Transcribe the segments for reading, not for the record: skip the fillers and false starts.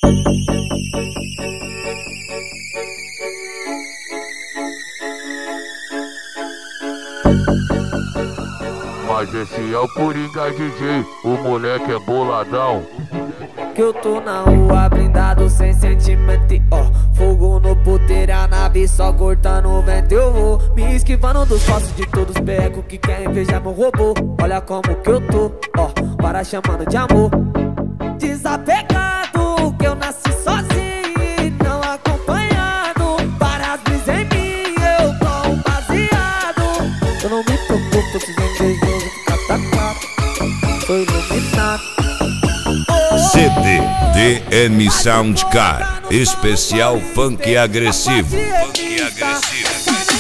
Mas esse é o Coringa DJ, o moleque é boladão. Que eu tô na rua blindado sem sentimento, ó. Fogo no puteiro, a nave só cortando o vento. Eu vou me esquivando dos passos de todos os becos que querem invejar meu robô. Olha como que eu tô, ó, para chamando de amor. Desapegado, que eu nasci sozinho, não acompanhado. Várias brisas em mim, eu tô um baseado. Eu não me preocupo se os invejosos ficar atacado. Tô iluminado. CD DM Soundcar, especial funk agressivo. Funk agressivo.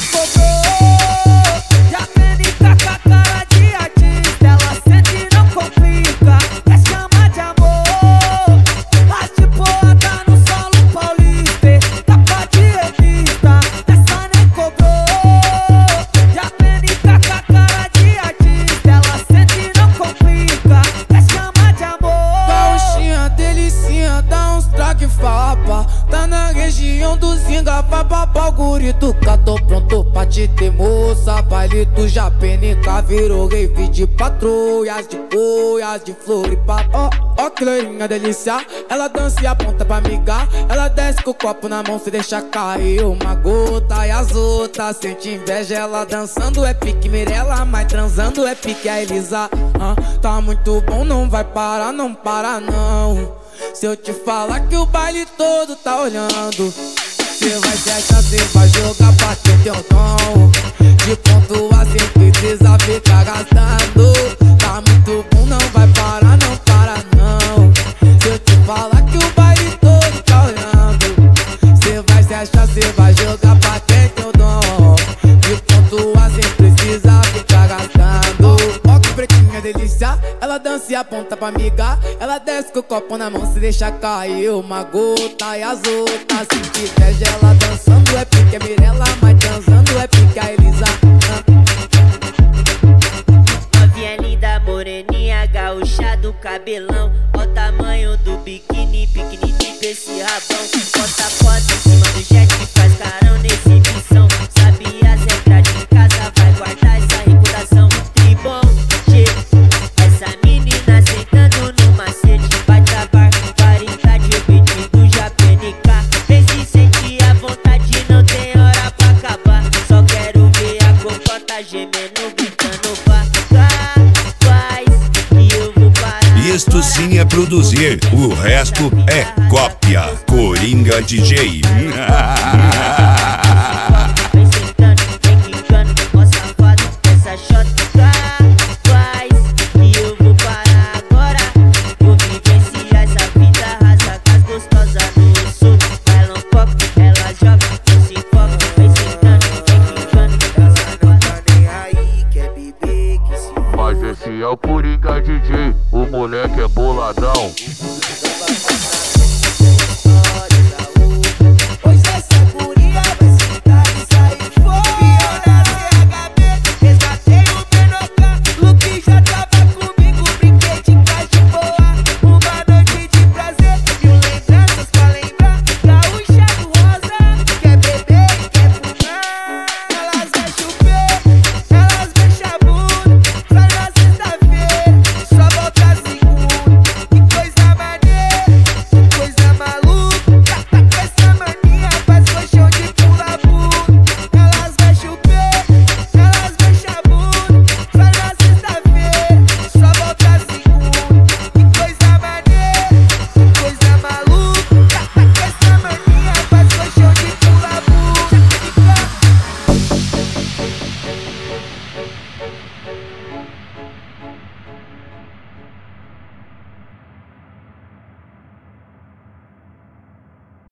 Já vem com a cara de artista, ela sente e não complica. Quer chamar de amor, mas tipo tá no solo paulista. Capa de revista, essa nem cobrou. Já vem com a cara de artista, ela sente e não complica. Quer chamar de amor. Gauchinha, delicinha, dá uns traque fapa. Tá na região do Zinga, vai papar o guri do cá. Tô pronto pra te ter, moça. Baile do Japenica virou rave de patrulhas, de boias, de Floripa. Ó que loirinha delícia, ela dança e aponta pra migar. Ela desce com o copo na mão, se deixa cair uma gota. E as outras sente inveja, ela dançando é pique Mirella, mas transando é pique a Elisa. Tá muito bom, não vai parar, não para não. Se eu te falar que o baile todo tá olhando, cê vai se achar, cê vai jogar pra ter teu dom. De ponto a cê precisa ficar gastando. Tá muito bom, não vai parar, não para não. Se eu te falar que o baile todo tá olhando, cê vai se achar, cê vai jogar pra ter teu dom. De ponto a cê precisa ficar gastando. Ó que pretinha delícia, ela dança e aponta pra migar. Ela desce com o copo na mão, se deixa cair uma gota. E as outras sente inveja, ela dançando é pique a Mirella, mas transando é pique a Elisa. Novinha linda, moreninha, gaúcha do cabelão. Ó o tamanho do biquíni, pequenininho pra esse rabão. Bota foto em cima do jet que faz carão na exibição. Sabe as regras de casa, vai guardar essa reputação. Tribom, essa menina sentando no macete. Bate a barbaridade, o beat do Japenica. Vê se sente a vontade, não tem hora pra acabar. Só quero ver a cocota gemendo, gritando faz e eu vou parar. Isto sim é produzir, o resto é cópia. Coringa DJ.